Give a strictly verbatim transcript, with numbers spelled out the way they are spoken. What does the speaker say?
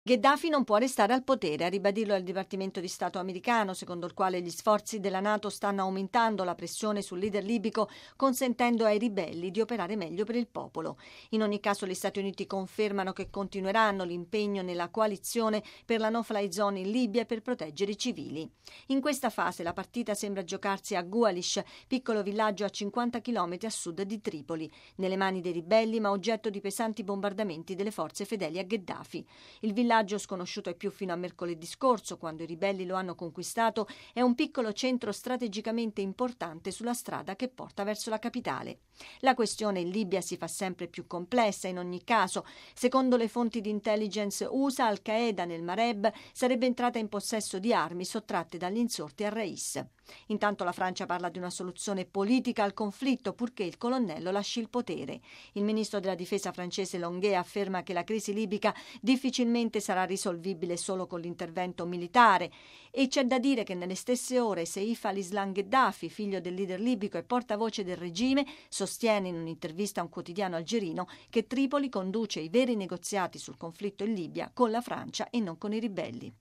Gheddafi non può restare al potere, a ribadirlo il Dipartimento di Stato americano, secondo il quale gli sforzi della NATO stanno aumentando la pressione sul leader libico, consentendo ai ribelli di operare meglio per il popolo. In ogni caso gli Stati Uniti confermano che continueranno l'impegno nella coalizione per la no-fly zone in Libia e per proteggere i civili. In questa fase la partita sembra giocarsi a Gualish, piccolo villaggio a cinquanta chilometri a sud di Tripoli, nelle mani dei ribelli ma oggetto di pesanti bombardamenti delle forze fedeli a Gheddafi. Il villaggio sconosciuto ai più fino a mercoledì scorso, quando i ribelli lo hanno conquistato, è un piccolo centro strategicamente importante sulla strada che porta verso la capitale. La questione in Libia si fa sempre più complessa in ogni caso. Secondo le fonti di intelligence U S A, Al-Qaeda nel Mareb sarebbe entrata in possesso di armi sottratte dagli insorti a Rais. Intanto la Francia parla di una soluzione politica al conflitto, purché il colonnello lasci il potere. Il ministro della difesa francese Longuet afferma che la crisi libica difficilmente sarà risolvibile solo con l'intervento militare, e c'è da dire che nelle stesse ore Saif al-Islam Gheddafi, figlio del leader libico e portavoce del regime, sostiene in un'intervista a un quotidiano algerino che Tripoli conduce i veri negoziati sul conflitto in Libia con la Francia e non con i ribelli.